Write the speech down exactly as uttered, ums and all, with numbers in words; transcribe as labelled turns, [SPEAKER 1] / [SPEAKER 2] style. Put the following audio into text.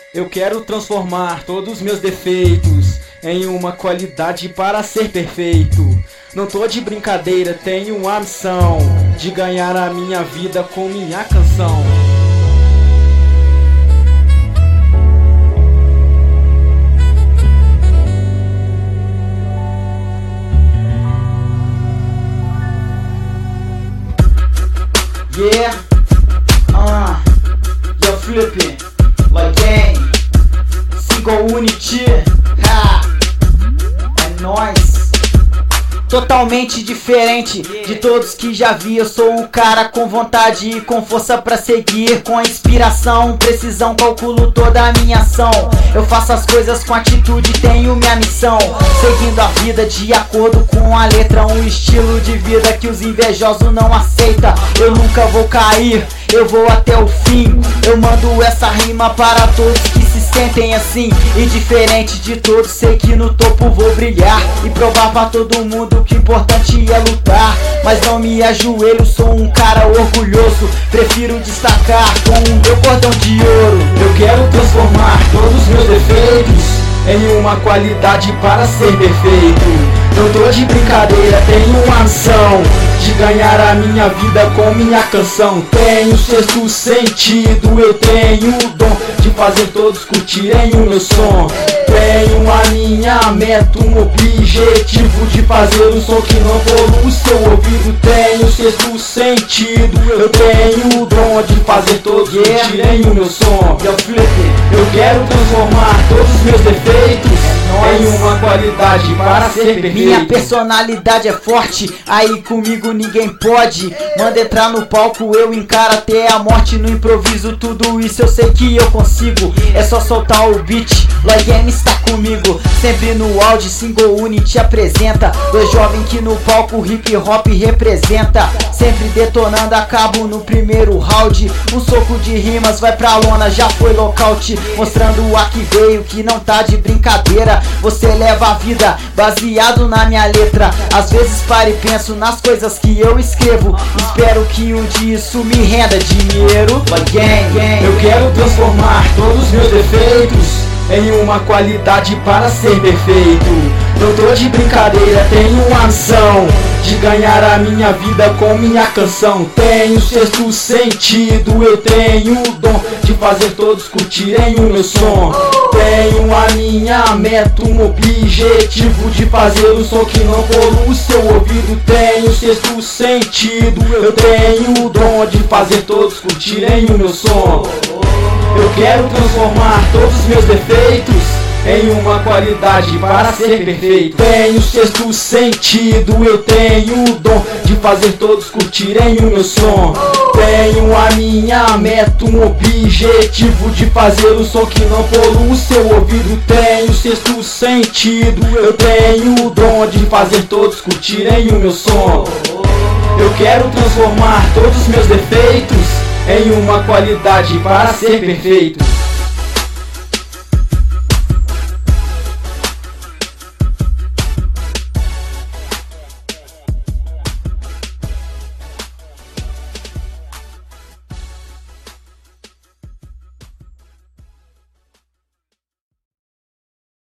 [SPEAKER 1] Eu quero transformar todos os meus defeitos em uma qualidade para ser perfeito. Não tô de brincadeira, tenho a missão de ganhar a minha vida com minha canção.
[SPEAKER 2] Yeah, uh, yo flipping, like gang, single unity, ha, é nóis. Totalmente diferente de todos que já vi. Eu sou um cara com vontade e com força pra seguir, com inspiração, precisão, calculo toda a minha ação. Eu faço as coisas com atitude, tenho minha missão, seguindo a vida de acordo com a letra. Um estilo de vida que os invejosos não aceitam. Eu nunca vou cair, eu vou até o fim. Eu mando essa rima para todos que se sentem assim. E diferente de todos, sei que no topo vou brilhar e provar pra todo mundo que o importante é lutar. Mas não me ajoelho, sou um cara orgulhoso. Prefiro destacar com o meu cordão de ouro.
[SPEAKER 1] Eu quero transformar todos os meus defeitos em uma qualidade para ser perfeito. Não tô de brincadeira, tenho uma missão de ganhar a minha vida com minha canção. Tenho sexto sentido, eu tenho o dom de fazer todos curtirem o meu som. Tenho a minha meta, um objetivo de fazer um som que não polua o seu ouvido. Tenho sexto sentido, eu tenho o dom de fazer todos yeah. curtirem o meu som. Eu quero transformar todos os meus defeitos em uma qualidade para ser perfeito.
[SPEAKER 2] Minha personalidade é forte, aí comigo ninguém pode. Manda entrar no palco, eu encaro até a morte. No improviso tudo isso eu sei que eu consigo. É só soltar o beat, Lloyd M está comigo. Sempre no áudio, single unity apresenta. Dois jovens que no palco hip hop representa. Sempre detonando a cabo no primeiro round. Um soco de rimas vai pra lona, já foi lockout. Mostrando a que veio, que não tá de brincadeira. Você leva a vida baseado na minha letra. Às vezes paro e penso nas coisas que eu escrevo. Espero que um dia isso me renda dinheiro.
[SPEAKER 1] Eu quero transformar todos os meus defeitos em uma qualidade para ser perfeito. Não tô de brincadeira, tenho uma missão de ganhar a minha vida com minha canção. Tenho sexto sentido, eu tenho o dom de fazer todos curtirem o meu som. Tenho a minha meta, um objetivo de fazer um som que não polua o seu ouvido. Tenho sexto sentido, eu tenho o dom de fazer todos curtirem o meu som. Eu quero transformar todos os meus defeitos em uma qualidade para ser perfeito. Tenho sexto sentido, eu tenho o dom de fazer todos curtirem o meu som. Tenho a minha meta, um objetivo de fazer um som que não polua o seu ouvido. Tenho sexto sentido, eu tenho o dom de fazer todos curtirem o meu som. Eu quero transformar todos os meus defeitos em uma qualidade para ser perfeito.